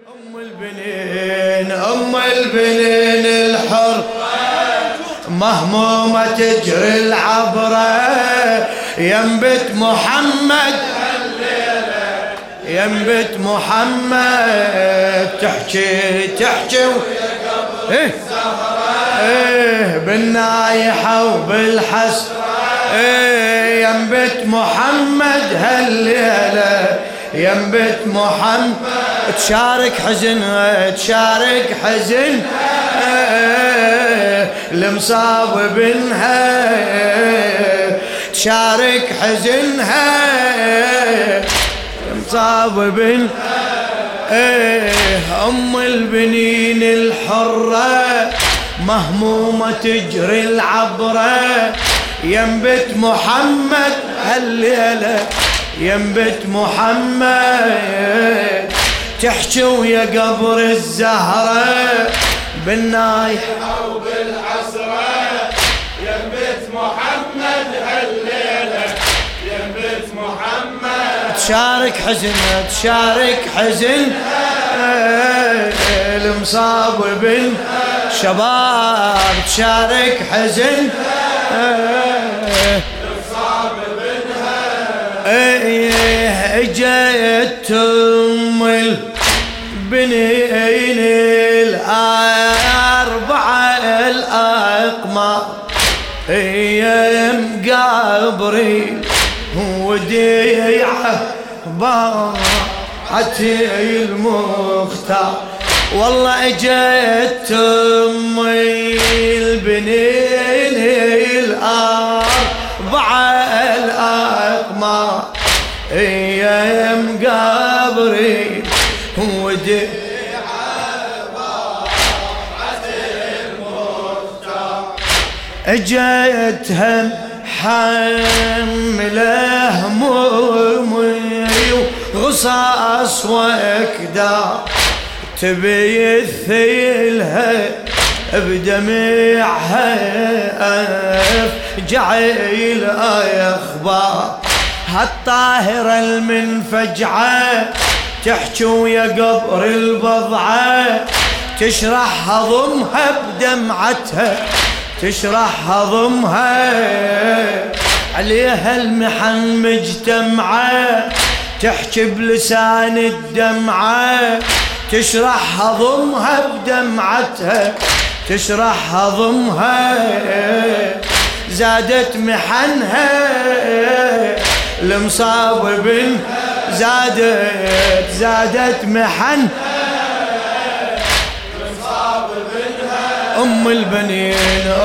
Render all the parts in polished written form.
أم البنين أم البنين الحر مهمومة تجري العبرة ينبت محمد ينبت محمد تحكي بالنايحة وبالحسرة ينبت محمد هالليلة ينبت محمد تشارك حزن المصاب بنها تشارك حزنها المصاب بنها أم البنين الحرة مهمومة تجري العبرة ينبت محمد هالليلة ينبت محمد تحكي ويا قبر الزهرة بالنايحة وبالعسرة ينبت محمد هالليلة ينبت محمد تشارك حزن المصاب بالشباب تشارك حزن المصاب بنها اجت ام البنين الاربعه الاقمار هي مقابري وديعه باعت المختار والله اجت ام البنين الاربعه الاقمار هي مقابري وديعه باعت المختار اجتها حمله همومي وغصاص واكدار تبي يثيلها بدمعها جعيل اخبار هالطاهرة المنفجعة تحكي ويا قبر البضعة تشرح هضمها بدمعتها تشرح هضمها عليها المحن مجتمعة تحكي بلسان الدمعة تشرح هضمها بدمعتها تشرح هضمها زادت محنها المصاب زادت محن المصاب بنها أم البنين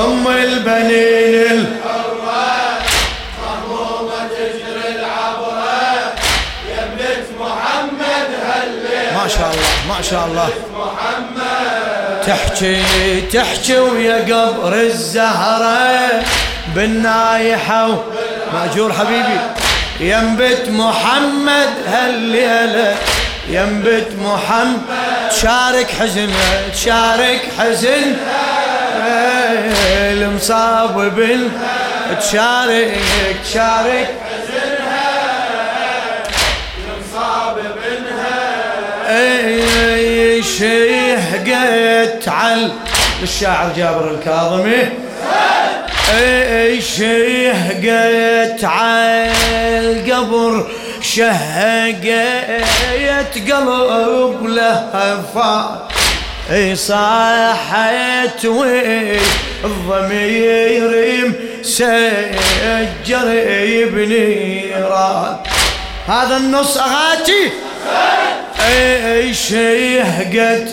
الحرة مهمومة تجري العبرة ينبت محمد هالليلة ما شاء الله محمد تحكي ويا قبر الزهرة بالنايحة مأجور حبيبي ينبت محمد هالليلة ينبت محمد تشارك حزن المصاب تشارك حزنها المصاب بنها شيهقت على الشاعر جابر الكاظمي شيهقت على القبر شهقت قلب لهفا صاحت والضمير مسجر بنيران هذا النص اغاتي شهقت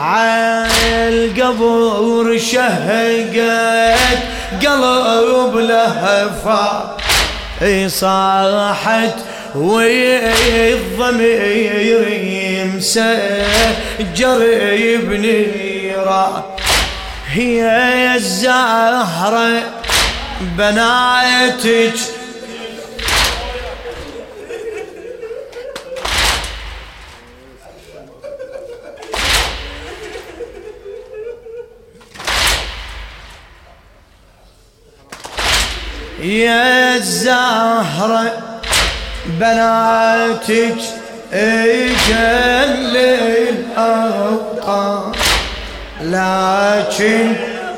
عالقبر شهقت قلب لهفا صاحت والضمير مسجر بنيران هي الزهرة بناتك يا الزهرة بناتك اجل لكن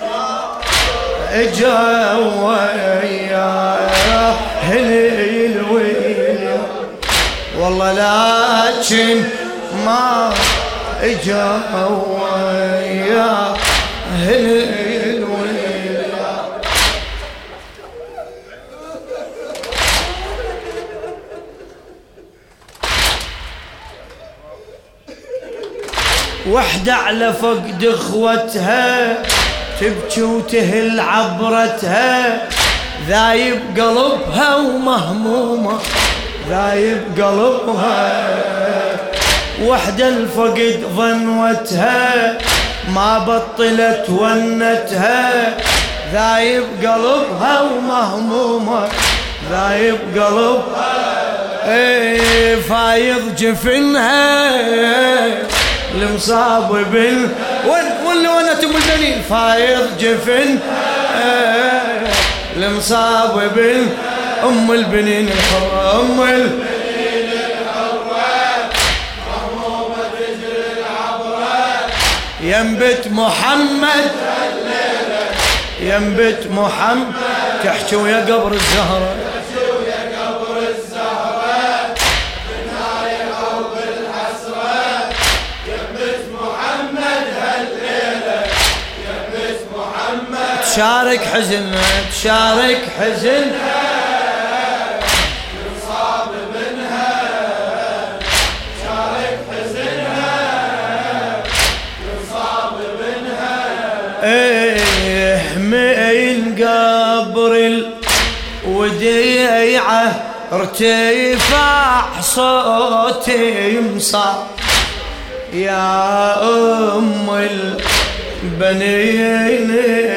اجا وياه الويل والله لكن ما اجا وياه الويل. وحدة على فقد اخوتها تبكي وتهل عبرتها، ذايب قلبها ومهمومة ذايب قلبها. وحدة الفقد ظنوتها ما بطلت ونتها، ذايب قلبها ومهمومة ذايب قلبها. فايض جفنها المصاب واللي ونت ام البنين، فايض جفن المصاب ام البنين الحرة ام البنين الحرة مهمومة تجري العبرة. ينبت محمد ينبت محمد تحكي ويا قبر الزهرة تشارك حزنها تشارك حزنها يصاب منها تشارك حزنها يصاب منها. من قبر الوديعة ارتفاع صوتي مصاب يا أم البنين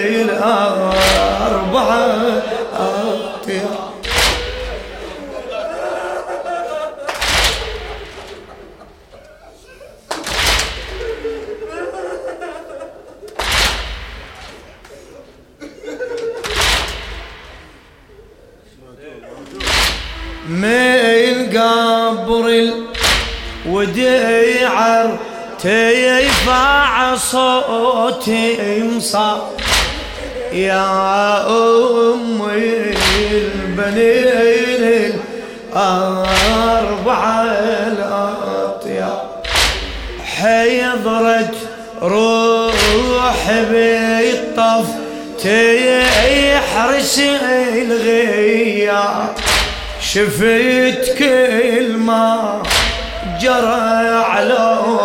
الأربعة أطيار. من قبر الوديعة تيفع صوتي مصاب يا أم البنين الأربعة الأطيار. حيضرت روح بالطف تيحرس الغياب، شفت كل ما جرى على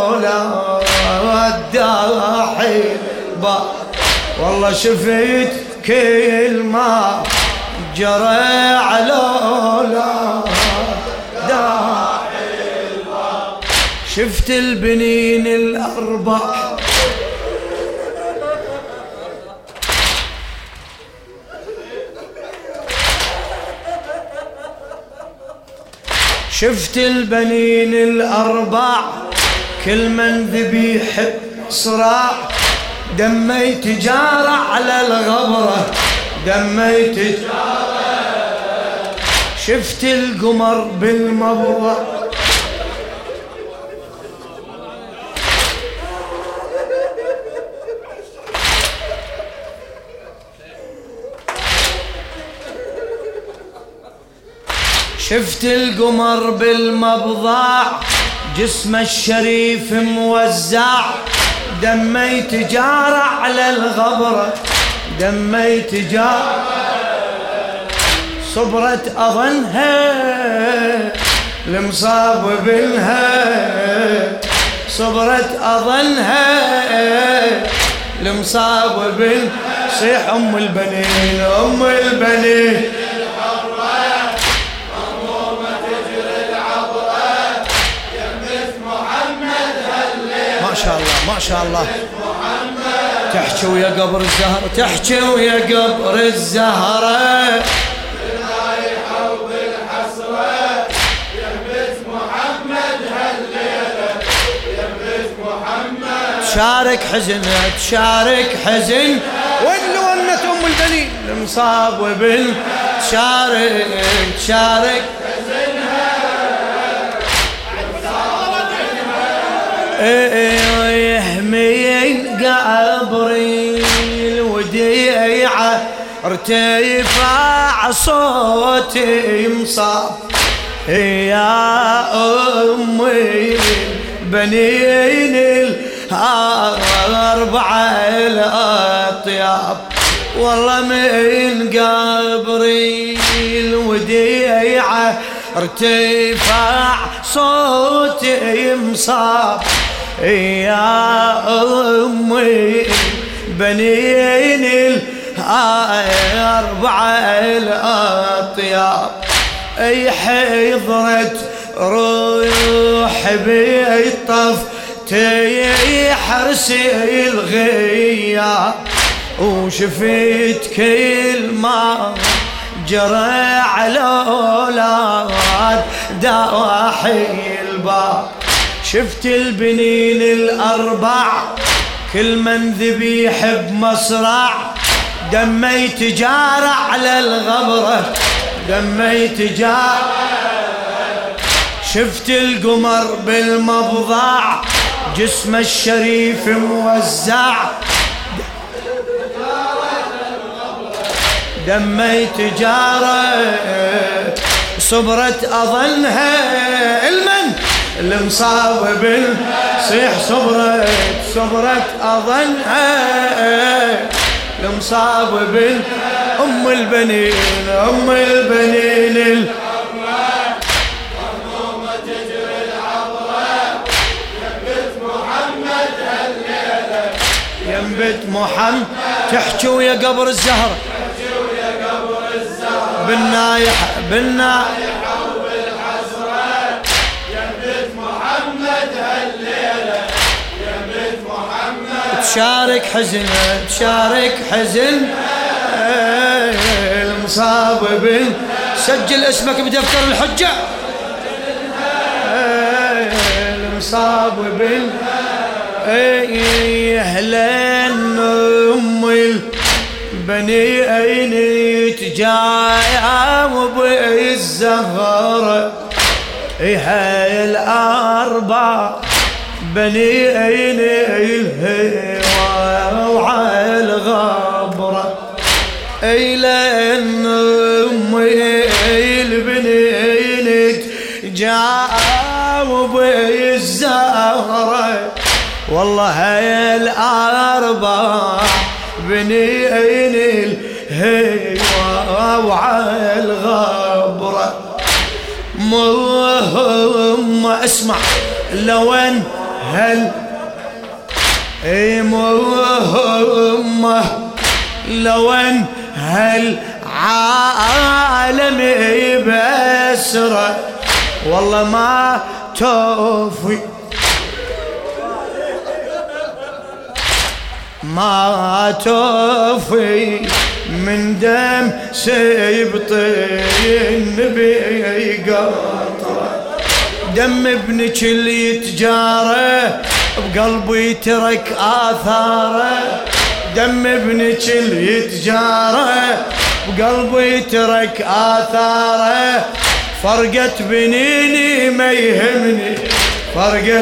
الداحي والله شفت كل ما جرى على الداحي. شفت البنين الأربع شفت البنين الأربع كل من ذبيح صراع، دمي تجارة على الغبرة دمي تجارة. شفت القمر بالمبضع شفت القمر بالمبضع جسمه الشريف موزع، دمي تجارة على الغبرة دمي تجارة. صبرت أظنها المصاب بنها صبرت أظنها المصاب بن صيح أم البنين أم البنين ما شاء الله ما شاء الله. تحكي ويا قبر الزهرة تحكي ويا قبر الزهرة بالرايحة وبالحسرة يهبط محمد هالليلة يهبط محمد. تشارك حزن تشارك حزن واللي ونت أم البنين المصاب وبن تشارك تشارك حزنها من قبري الوديعة ارتفع صوتي مصاب يا أمي بنين الأربعة الأطياب والله من قبري الوديعة ارتفع صوتي مصاب يا أمي بنين الأربعة الأطياب اي حضرت روح بالطف تيحرس الغياب وشفت كل ما جرى على اولاد دواحي الباب شفت البنين الاربع كل من ذبيح بمصرع دمي تجارع على الغبره دمي تجارع شفت القمر بالمبضع جسمه الشريف موزع دمي تجارة صبرت أظنها المن المصاب صيح صبرت أظنها المصاب أم البنين مهمومة تجري العبرة ينبت محمد هالليلة ينبت محمد تحكي ويا قبر الزهر بالنايحة وبالحسرة ينبت محمد هالليلة ينبت محمد تشارك حزن المصاب سجل اسمك بدفتر الحجة المصاب اهلا ام البنين تجاوب الزهرة هاي الاربع بنين الهوى وعلى الغبرة لأن أمي البنين تجاوب الزهرة والله هاي الأربع بنين الهوى وعلى الغبرة مهم اسمع لوين هل مهمة لوين هالعالم بأسرة والله ما توفي من دم سيبطين بقطرة دم ابنك اللي يتجاره بقلبي ترك آثاره دم ابنك اللي يتجاره بقلبي ترك آثاره فرقت بنيني ما يهمني فرقت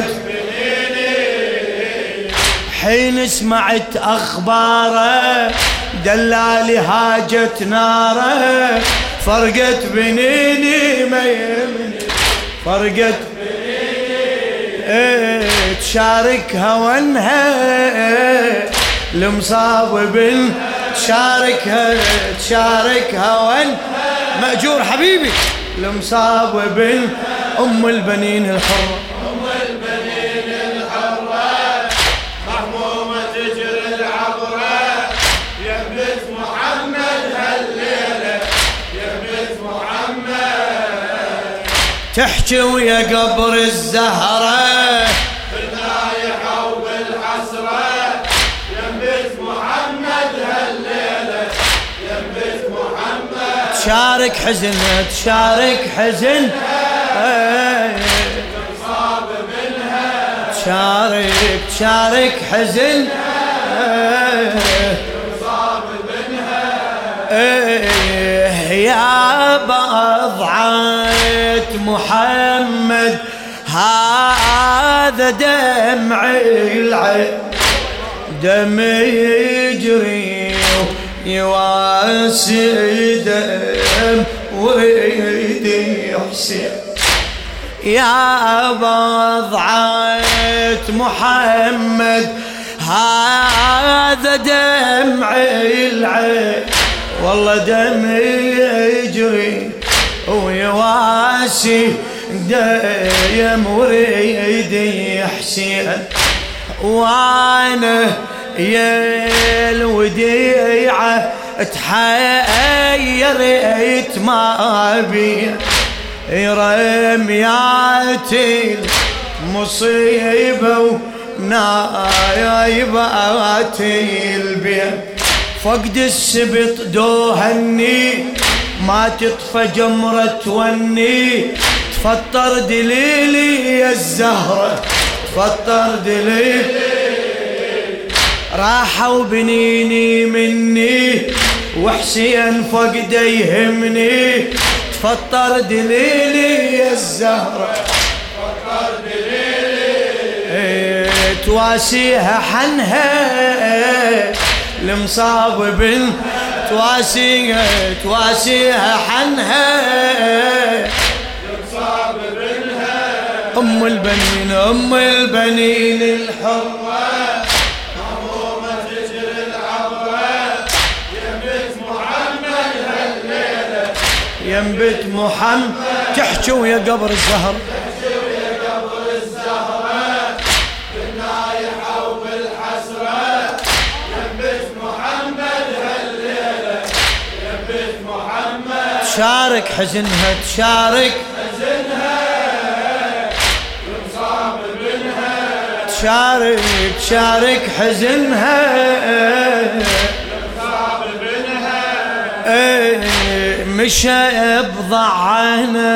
بنيني حين سمعت أخباره دلالي هاجت ناره فرقت بنيني ما يهمني فرقت بنيني تشاركها وانها المصاب تشاركها وان مأجور حبيبي المصاب أم البنين الحرة مهمومة تجري العبرة ينبت محمد هالليلة ينبت محمد تحكي ويا قبر الزهرة بالنايحة وبالحسرة ينبت محمد هالليلة ينبت محمد تشارك حزن صاب منها تشارك حزن صاب منها يا بضعة محمد هذا دمعي العين دم يجري يواسي دم ويدي حسين يا بضعة محمد هذا دمعي العين والله دم يجري ويواسي دم وريدي حسين وانا يا الوديعة تحيرت ما بي رمياتي المصيبة ونايبات البيت فقد السبط دوهني ما تطفى جمرة وني تفطر دليلي يا الزهرة تفطر دليلي راحوا بنيني مني وحسين فقد يهمني تفطر دليلي يا الزهرة تفطر دليلي تواسيها حنها المصاب بن تواسيها حنها المصاب بنها أم البنين الحرة مهمومة تجري العبرة ينبت محمد هالليلة ينبت محمد تحجوا يا قبر الزهر بالنايحة وبالحسرة ينبت محمد هالليلة ينبت محمد تشارك حزنها تشارك حزنها ينصاب منها تشارك حزنها ينصاب منها مشى بضعنا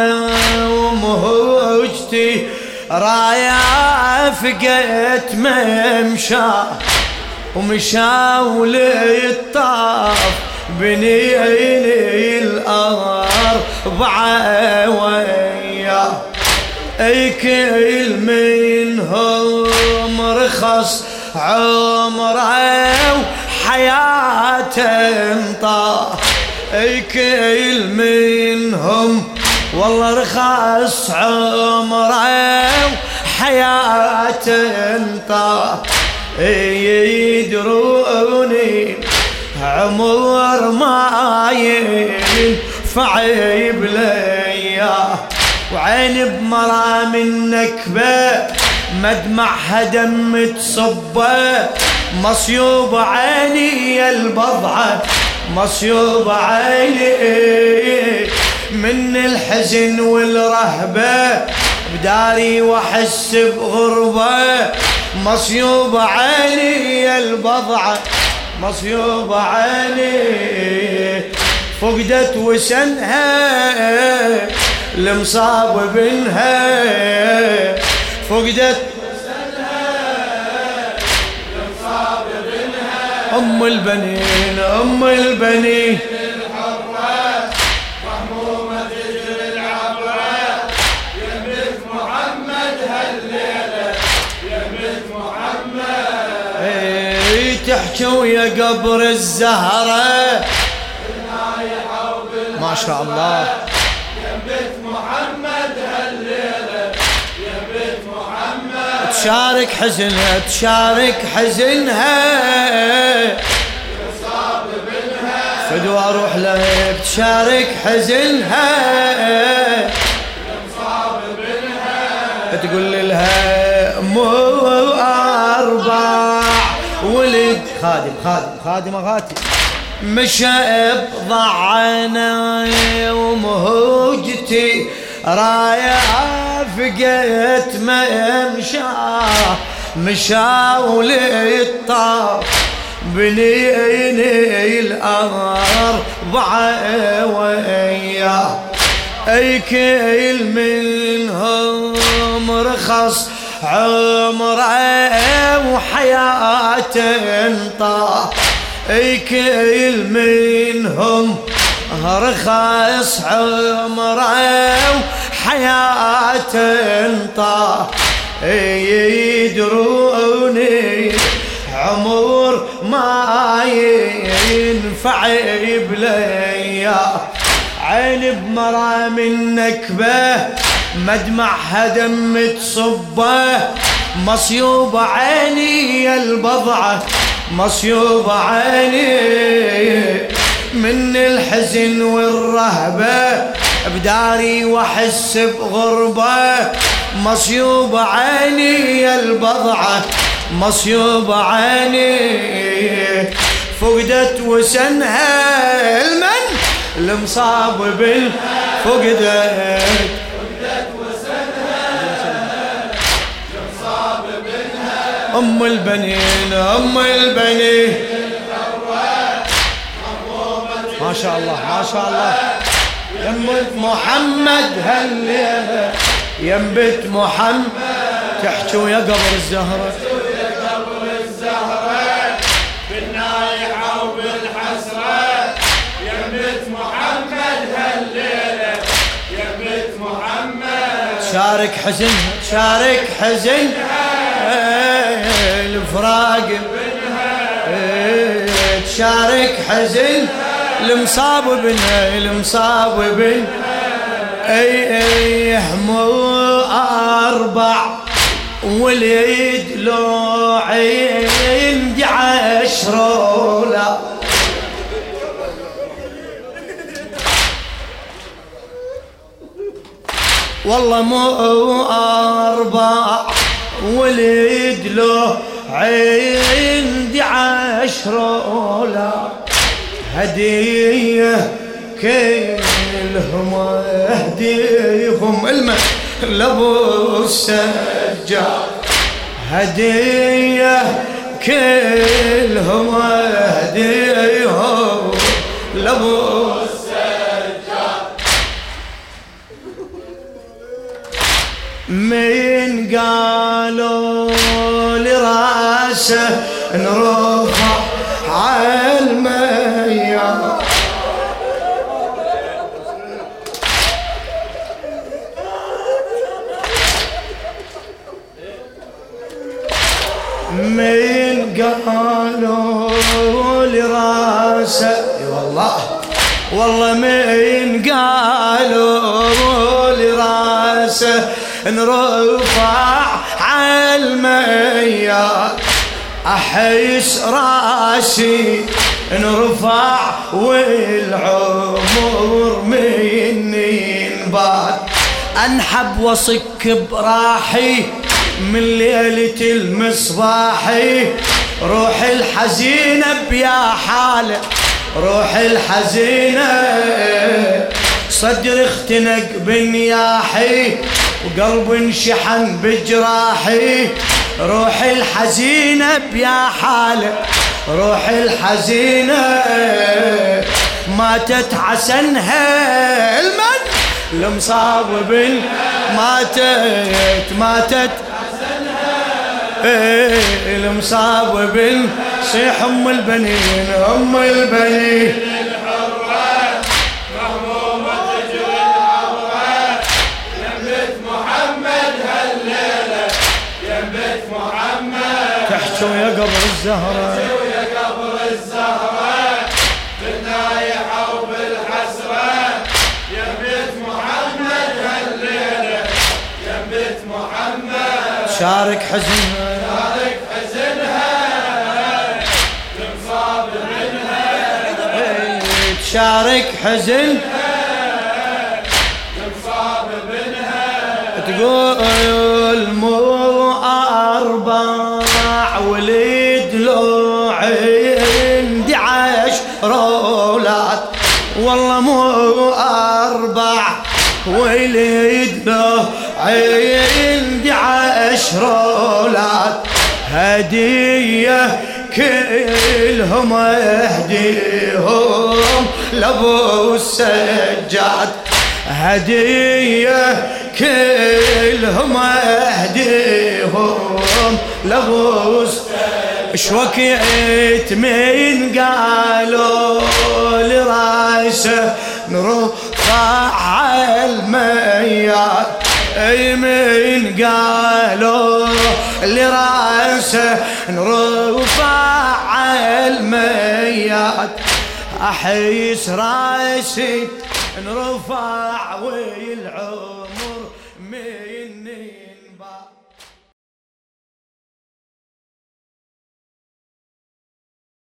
ومهوجتي رايا فقت ممشى ومشى وللطاف بنيني الأربعة وياه أي كل منهم رخص عمره وحياته انطاه أي كل منهم والله رخص عمره وحياته انطاه يدروني عمر ما ينفع بلياه وعين بمرام النكبة مدمعها دم تصبه مصيوب عيني البضعة مصيوب عيني من الحزن والرهبة بداري واحس بغربة مصيوب عيني البضعة مصيوب عيني فقدت وسنها المصاب بنها فقدت وسنها المصاب بنها أم البنين الحرة مهمومة تجري العبرة يمت محمد هالليلة يمت محمد تحكوا يا قبر الزهرة ما شاء الله يمت محمد هالليلة يمت محمد تشارك حزنها يصاب منها فدوا اروح لك تشارك حزنها يصاب منها تقول لها مو أربع ولد خادم أغاتي مشى بضعنا ومهوجتي رايا فقت مشى وللطاف بنيني الأربعة وياه أي كل منهم رخص عمره وحياته انطاه أي كل منهم رخص عمره حياة انطى يدروني عمر ما ينفع بليا عيني بمرام النكبة مدمعها دم تصبه مصيوب عيني البضعة مصيوب عيني من الحزن والرهبة بداري واحس بغربة مصيوب عيني البضعة مصيوب عيني فقدت وسنها المن المصاب بالفقدت أم البنين أم البنين ما شاء الله ما شاء الله ينبت محمد هالليلة ينبت محمد تحكوا يا قبر الزهرة بالنايحة وبالحسرة ينبت محمد هالليلة ينبت محمد شارك حزنها شارك حزنها الفراق تشارك حزن المصاب بنها المصاب بنها اي همو اربع وليد لو عندي 10 لا والله مو 4 ولد له عندي 10 لا هدية كلهم اهديهم لابو السجاد هدية كلهم اهديهم لابو من قالوا لراسه نرفع عالمية من قالوا لراسه والله من قالوا لراسه نرفع عالمية أحس راسي نرفع والعمر مني ينبات أنحب وصك براحي من ليلة المصباحي روح الحزينة بيا حالة روح الحزينة صدر اختنق بنياحي وقلب انشحن بجراحي روح الحزينة بيا حالة روح الحزينة ماتت عسنها المن المصاب ماتت المصاب صيح أم البنين أم البنين الحرة مهمومة تجري العورة ينبت محمد هالليلة ينبت محمد تحكوا يا قبر الزهرة يا قبر الزهرة بالنايحة وبالحسرة ينبت محمد هالليلة ينبت محمد شارك حزنها شارك حزن تقول مو 4 ولد لو عندي 10 أولاد والله مو 4 ولد لو عندي 10 أولاد هدية كلهم اهديهم لابو السجاد هدية كلهم اهديهم لابو شوكيت من قالوا لراسه نرفع نرفع الميات. اي من قالوا لراسه نرفع الميات، احيس راسي نرفع والعمر